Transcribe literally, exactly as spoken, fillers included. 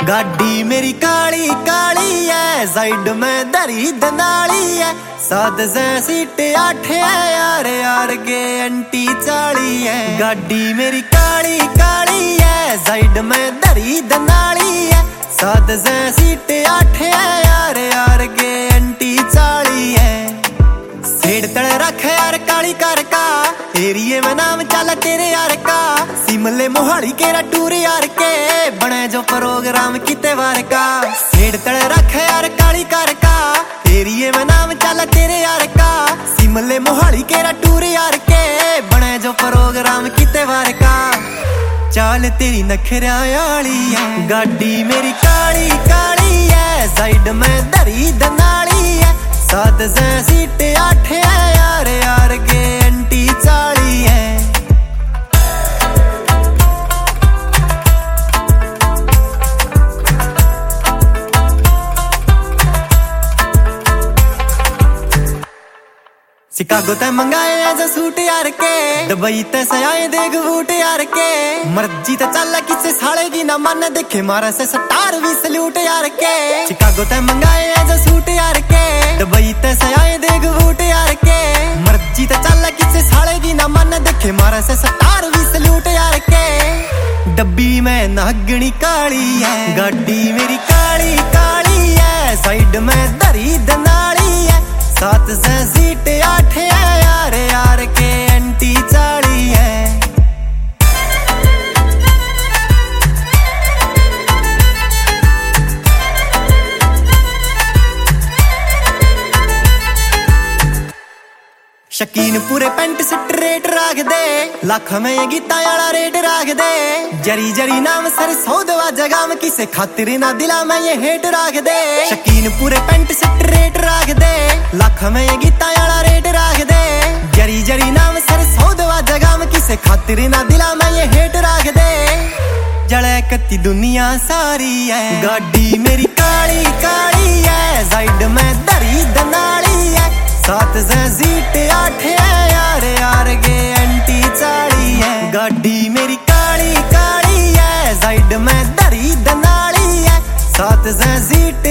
गाड़ी मेरी काली काली है, साइड में दरी दनाली है, सात से सीट आठ है, यार यार के अंटी चाली है। गाड़ी मेरी काली काली है, साइड में दरी दनाली है, सात से सीट आठ है, यार यार के अंटी चाली है। सेड़ तड़ रख यार काली कार का, एरिए में नाम चल तेरे यार का, सिमले मोहाली केरा टूर यार के, बने जो प्रोग्राम किते बार का। सेड़ तड़ रख यार काली कार का, एरिए में नाम चल तेरे यार का, सिमले मोहाली केरा टूर यार के, बने जो प्रोग्राम किते बार का। चाल तेरी नखरा वाली है, गाड़ी मेरी काली काली है, साइड में दरी दनाली है, सात से सीट आठ है, यार यार के अंटी चाली है। शिकागो ते मंगाए ऐसे सूट यार के, दुबई ते सयाए देख बूट यार के, मर्जी ते चल किसे साड़ेगी ना मन, देखे मारा से स्टार भी सल्यूट यार के। शिकागो ते मंगाए ऐसे सूट यार के, दुबई ते सयाए देख बूट यार के, मर्जी ते चल किसे साड़ेगी ना मन, देखे मारा से स्टार भी सल्यूट यार के। डब्बी में नागनी काली है, गाड़ी मेरी काली काली है, साइड में दरी दनाली है, सात से सीट आठ है, यार यार के अंटी चाली है। शकीन पूरे पेंट स्ट्रेट राख दे, लाख में ये गीता वाला रेट राख दे, जरी जरी नाम सर सौ दवा जगह में, किसे खातिर ना दिला में ये हेट राख दे। शकीन पूरे पेंट स्ट्रेट राख दे, लाख में ये गीता वाला रेट राख दे, जरी जरी नाम सर सौ दवा जगह में, किसे खातिर ना दिला में ये हेट राख दे। जले कत्ती दुनिया सारी है, गाड़ी मेरी काली काली है, साइड में दरी दनाली है, सात से सीट आठ है, यार यार के अंटी चाली है। गाड़ी मेरी काली काली है, साइड में दरी दनाली है, सात से सीट